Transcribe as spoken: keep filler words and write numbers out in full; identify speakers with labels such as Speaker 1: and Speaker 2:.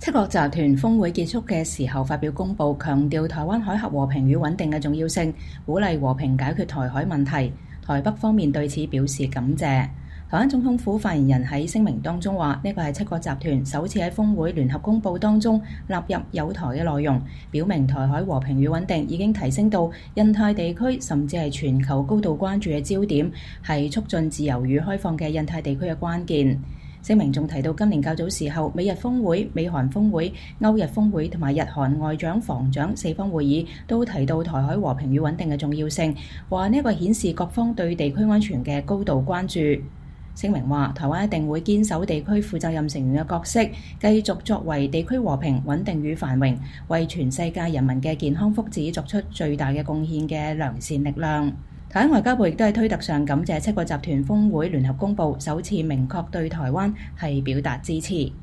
Speaker 1: 七國集團峰會結束嘅時候發表公報，強調台灣海峽和平與穩定嘅重要性，鼓勵和平解決台海問題。台北方面對此表示感謝。台灣總統府發言人喺聲明當中話：呢個係七國集團首次喺峰會聯合公報當中納入有台嘅內容，表明台海和平與穩定已經提升到印太地區甚至係全球高度關注嘅焦點，係促進自由與開放嘅印太地區嘅關鍵。聲明仲提到，今年較早時候，美日峰會、美韓峰會、歐日峰會同埋日韓外長、防長四方會議都提到台海和平與穩定嘅重要性，話呢個顯示各方對地區安全嘅高度關注。聲明話，台灣一定會堅守地區負責任成員嘅角色，繼續作為地區和平、穩定與繁榮，為全世界人民嘅健康福祉作出最大嘅貢獻嘅良善力量。台灣外交部亦都喺推特上感謝七國集團峰會聯合公報，首次明確對台灣係表達支持。